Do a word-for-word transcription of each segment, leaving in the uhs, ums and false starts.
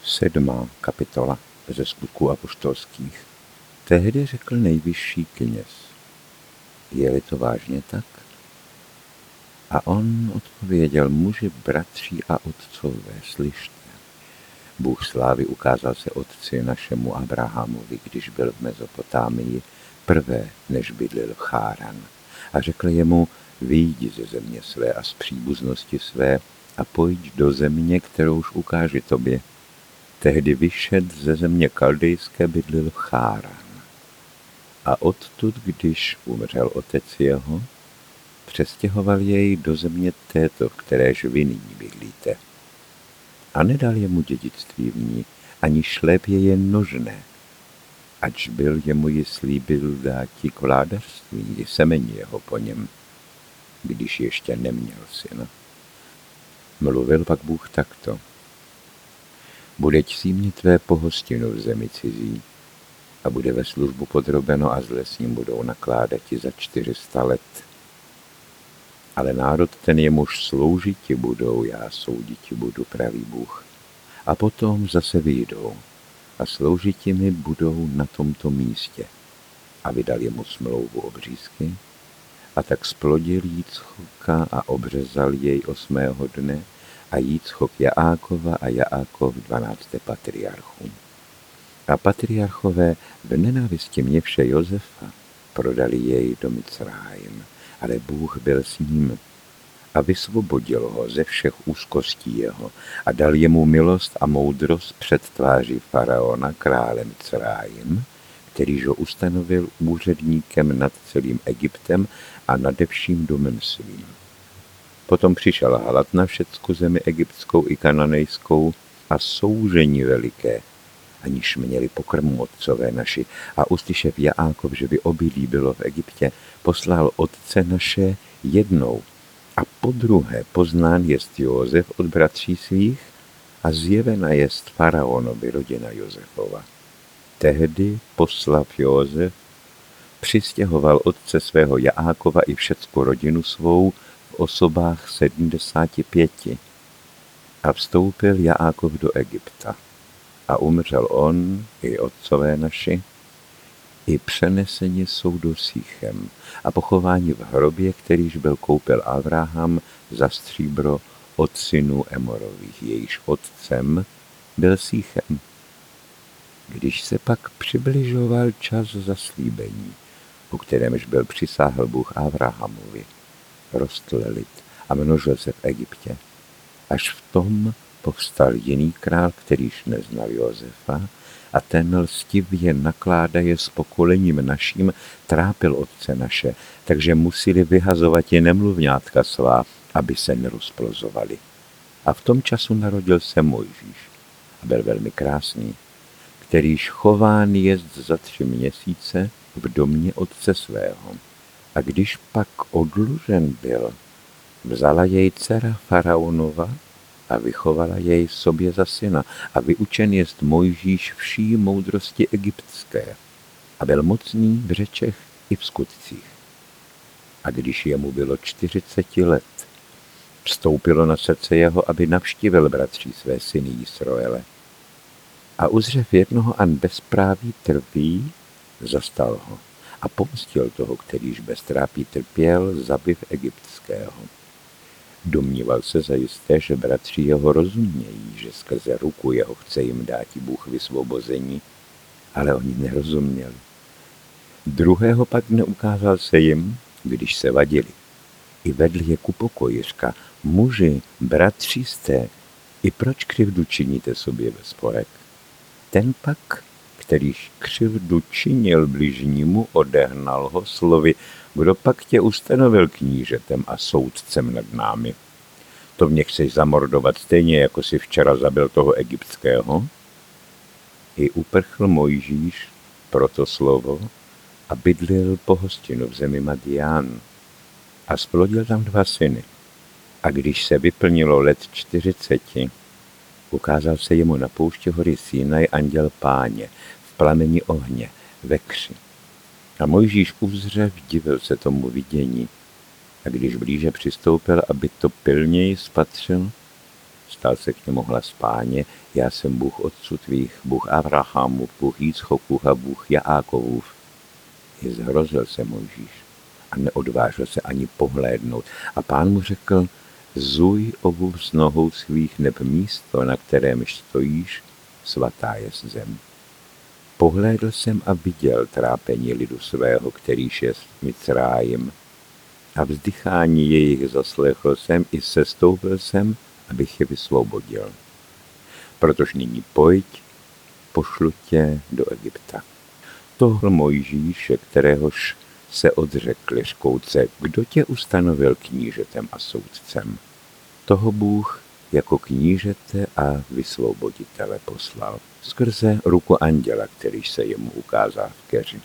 Sedmá kapitola ze Skutků apoštolských. Tehdy řekl nejvyšší kněz: Je-li to vážně tak? A on odpověděl: Muži, bratři a otcové, slyšte. Bůh slávy ukázal se otci našemu Abrahamovi, když byl v Mezopotámii, prvé, než bydlel Cháran. A řekl jemu: Vyjdi ze země své a z příbuznosti své a pojď do země, kterouž ukáži tobě. Tehdy vyšed ze země kaldejské, bydlel Cháran. A odtud, když umřel otec jeho, přestěhoval jej do země této, v kéž vy nyní bydlíte. A nedal jemu dědictví v ní, ani šlépě jen nožné, ač byl jemu ji slíbil dáti k vládarství i semení jeho po něm, když ještě neměl syna. Mluvil pak Bůh takto: Budeť símě tvé pohostinu v zemi cizí, a bude ve službu podrobeno a zle s ním budou nakládati za čtyři sta let. Ale národ ten, jemuž sloužiti budou, já souditi budu, pravý Bůh. A potom zase vyjdou a sloužiti mi budou na tomto místě. A vydal jemu smlouvu obřízky, a tak splodil Jícchoka a obřezal jej osmého dne, a Jícchok Jaákova a Jaákov dvanácté patriarchům. A patriarchové v nenávisti měvše Josefa prodali jej do Micrájim, ale Bůh byl s ním a vysvobodil ho ze všech úzkostí jeho a dal jemu milost a moudrost před tváří faraona, krále Micrájim, kterýž ho ustanovil úředníkem nad celým Egyptem a nade vším domem svým. Potom přišel hlad na všecku zemi egyptskou i kananejskou a soužení veliké, aniž měli pokrmu otcové naši. A uslyšev Jaákov, že by obilí bylo v Egyptě, poslal otce naše jednou a podruhé poznán jest Josef od bratří svých a zjevena jest faraonovi rodina Josefova. Tehdy poslav Josef přistěhoval otce svého Jaákova i všecku rodinu svou v osobách sedmdesáti pěti a vstoupil Jaákov do Egypta. A umřel on i otcové naši, i přeneseni jsou do Sýchem a pochování v hrobě, kterýž byl koupil Abraham za stříbro od synů Emorových, jejíž otcem byl Sýchem. Když se pak přibližoval čas zaslíbení, o kterémž byl přisáhl Bůh Abrahamovi, rostl lid a množil se v Egyptě, až v tom povstal jiný král, kterýž neznal Josefa, a ten lstivě nakládaje s pokolením naším trápil otce naše, takže museli vyhazovat je nemluvňátka svá, aby se nerozplozovali. A v tom času narodil se Mojžíš a byl velmi krásný, kterýž chován jest za tři měsíce v domě otce svého. A když pak odlužen byl, vzala jej dcera faraonova a vychovala jej sobě za syna a vyučen jest Mojžíš vší moudrosti egyptské a byl mocný v řečech i v skutcích. A když jemu bylo čtyřiceti let, vstoupilo na srdce jeho, aby navštívil bratří své syny Jisroele. A uzřev jednoho an bezpráví trpí, zastal ho a pomstil toho, kterýž bez trápí trpěl, zabiv egyptského. Domníval se zajisté, že bratři jeho rozumějí, že skrze ruku jeho chce jim dáti Bůh vysvobození, ale oni nerozuměli. Druhého pak neukázal se jim, když se vadili. I vedl je ku pokoji, říká: Muži, bratři jste, i proč křivdu činíte sobě ve sporek? Ten pak, kterýž křivdu činil bližnímu, odehnal ho slovy: Kdo pak tě ustanovil knížetem a soudcem nad námi? To mě chceš zamordovat stejně, jako si včera zabil toho egyptského? I uprchl Mojžíš pro to slovo a bydlil pohostinu v zemi Madián a splodil tam dva syny. A když se vyplnilo let čtyřiceti, ukázal se jemu na poušti hory Sinaj anděl Páně v plameni ohně, ve kři. A Mojžíš uzřev, divil se tomu vidění. A když blíže přistoupil, aby to pilněji spatřil, Stal se k němu hlas Páně: Já jsem Bůh otců tvých, Bůh Abrahamův, Bůh Jícchokův a Bůh Jákovův. I zhrozil se Mojžíš a neodvážil se ani pohlédnout. A Pán mu řekl: Zuj obuv z nohou svých, neb místo, na kterém stojíš, svatá je zem. Pohlédl jsem a viděl trápení lidu svého, kterýž je v Micrájim. A vzdychání jejich zaslechl jsem i sestoupil jsem, abych je vysvobodil. Protož nyní pojď, pošlu tě do Egypta. Tohle Mojžíše, kteréhož se odřekli škouce, kdo tě ustanovil knížetem a soudcem. Toho Bůh jako knížete a vysvoboditele poslal skrze ruku anděla, kterýž se jemu ukázal v keři.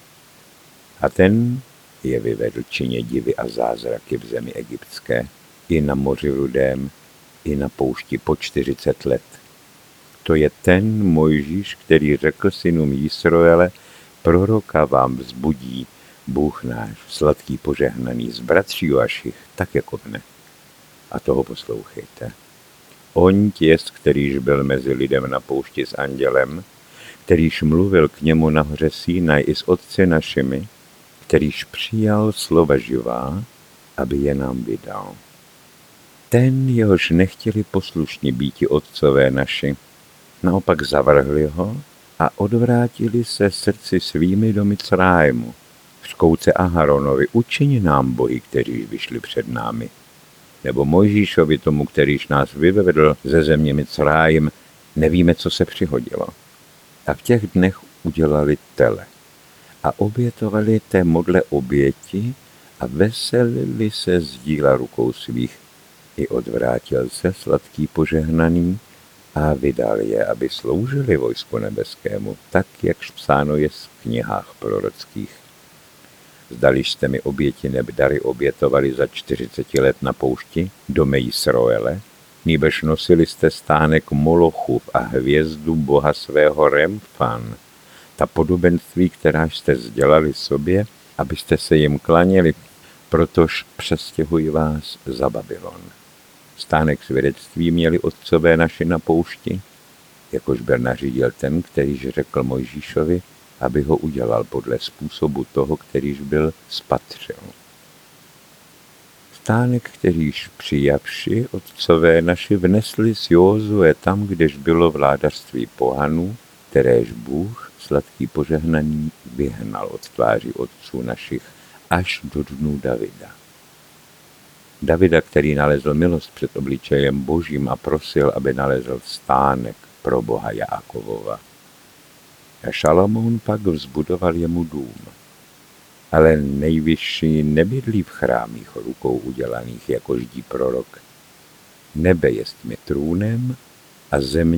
A ten je vyvedl čině divy a zázraky v zemi egyptské, i na moři rudém, i na poušti po čtyřicet let. To je ten Mojžíš, který řekl synům Jisroele: Proroka vám vzbudí Bůh náš, sladký požehnaný, z bratří vašich, tak jako mne. A toho poslouchejte. On jest, kterýž byl mezi lidem na poušti s andělem, kterýž mluvil k němu na hoře Sinaj i s otci našimi, kterýž přijal slova živá, aby je nám vydal. Ten, jehož nechtěli poslušní býti otcové naši, naopak zavrhli ho a odvrátili se srdci svými do Micrájimu. Škouce Aharonovi: Učiň nám bohy, kteří vyšli před námi. Nebo Mojžíšovi, tomu, kterýž nás vyvedl ze země Micrájim, nevíme, co se přihodilo. A v těch dnech udělali tele a obětovali té modle oběti a veselili se z díla rukou svých. I odvrátil se sladký požehnaný a vydal je, aby sloužili vojsku nebeskému, tak, jakž psáno je v knihách prorockých. Zdaliž jste mi oběti neb dary obětovali za čtyřiceti let na poušti, dome Jisroele, nýbrž nosili jste stánek Molochův a hvězdu boha svého Remfan, ta podobenství, která jste sdělali sobě, abyste se jim klaněli, protož přestěhuji vás za Babylon. Stánek svědectví měli otcové naši na poušti, jakož byl nařídil ten, kterýž řekl Mojžíšovi, aby ho udělal podle způsobu toho, kterýž byl spatřil. Stánek, kterýž přijavši otcové naši vnesli z Jozue tam, kdež bylo vládařství pohanů, kteréž Bůh, sladký požehnaný, vyhnal od tváří otců našich až do dnů Davida. Davida, který nalezl milost před obličejem Božím a prosil, aby nalezl stánek pro Boha Jákovova. A Šalamoun pak vzbudoval jemu dům. Ale nejvyšší nebydlí v chrámích rukou udělaných, jako ždí prorok. Nebe jest mi trůnem a země